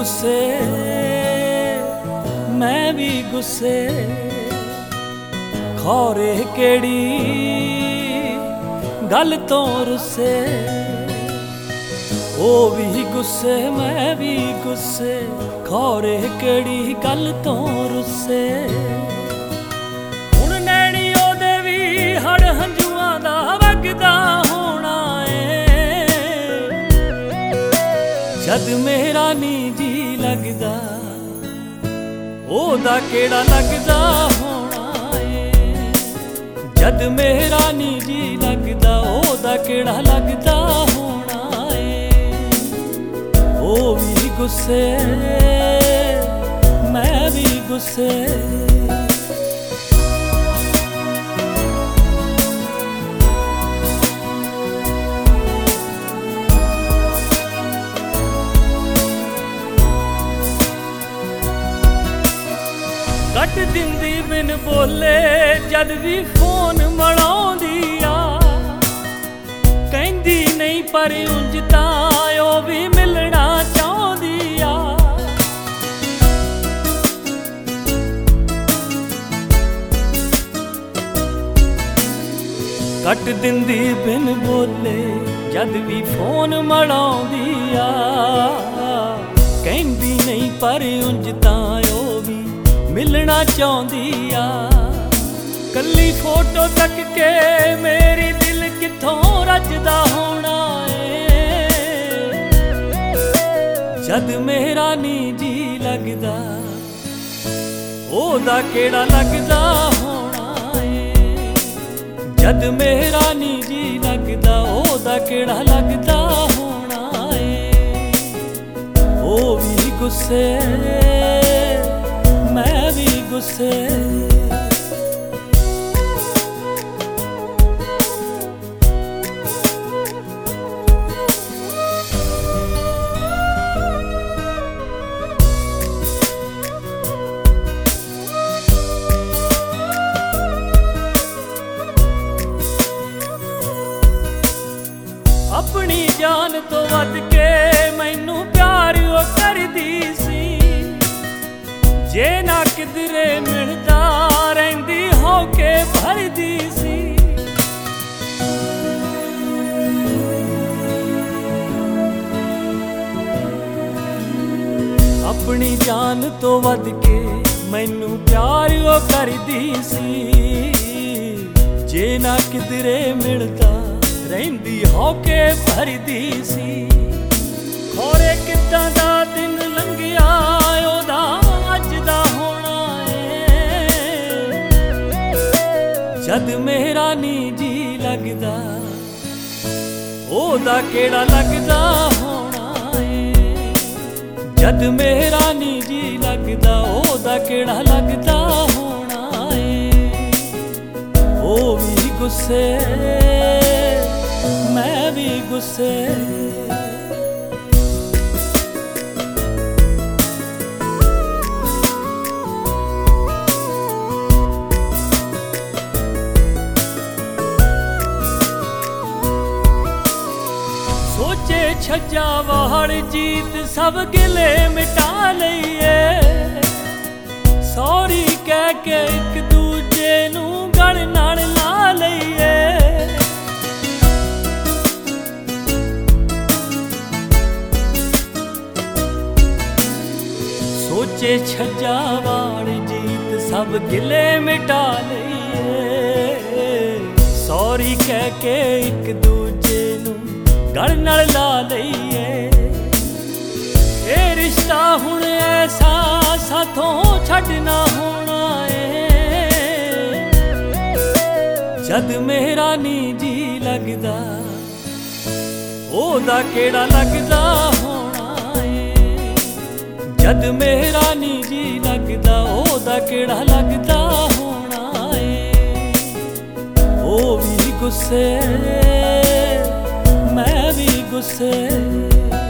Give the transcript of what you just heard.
गुस्से मैं भी गुस्से खौरे केड़ी गल तो रुस्से ओ भी गुस्से मैं भी गुस्से खौरे केड़ी गल तो रुस्से हुण नैणी ओदे भी हड़ हंजुआं दा वगदा होना है जद मेरा नी जी लगदा ओदा केड़ा लगदा होना है जद मेरा नी जी लगदा ओदा केड़ा लगदा होना है ओ भी गुस्से मैं भी गुस्से कट दिंदी बिन बोले जद भी फोन मड़ाउंदी आ कहंदी नहीं पर उंज तां ओ भी मिलना चाहुंदी आ कट दिंदी बिन बोले जद भी फोन मड़ाउंदी आ कहंदी नहीं पर उंज तां ओ भी मिलना चाहती आ कली फोटो तक के मेरी दिल किथों रजदा होना है जद मेरा नी जी लगदा ओदा केड़ा लगदा होना है जद मेरा नी जी लगदा ओदा केड़ा लगदा होना है ओ भी गुस्से मैं भी गुस्से अपनी जान तो वध के मैनू प्यार ओ करदी सी जे ना किधरे मिलदा रहिंदी हो के भरदी सी अपनी जान तो वध के मैनू प्यार ओ करदी सी जे ना किधरे मिलदा रहिंदी हो के भरदी सी खौरे किदां दा दिन लंघिया ओदा जद मेरा नी जी लगदा ओदा केड़ा लगदा होना है जद मेरा नी जी लगदा ओदा केड़ा लगदा होना है ओ भी गुस्से मैं भी गुस्से सोचे छज्जा वाड़ जीत सब गिले मिटा लईए सॉरी कह के एक दूजे नू गल नाल ला लईए सोचे छज्जा वाड़ जीत सब गिले मिटा लईए सॉरी कह के एक दूजे नू गल नाल ला लईए ये रिश्ता हुण ऐसा साथों छड्डना होना है जद मेरा नी जी लगदा ओदा केड़ा लगदा होना है जद मेरा नी जी लगदा ओदा केड़ा लगदा होना है ओ भी गुस्से मैं भी गुस्से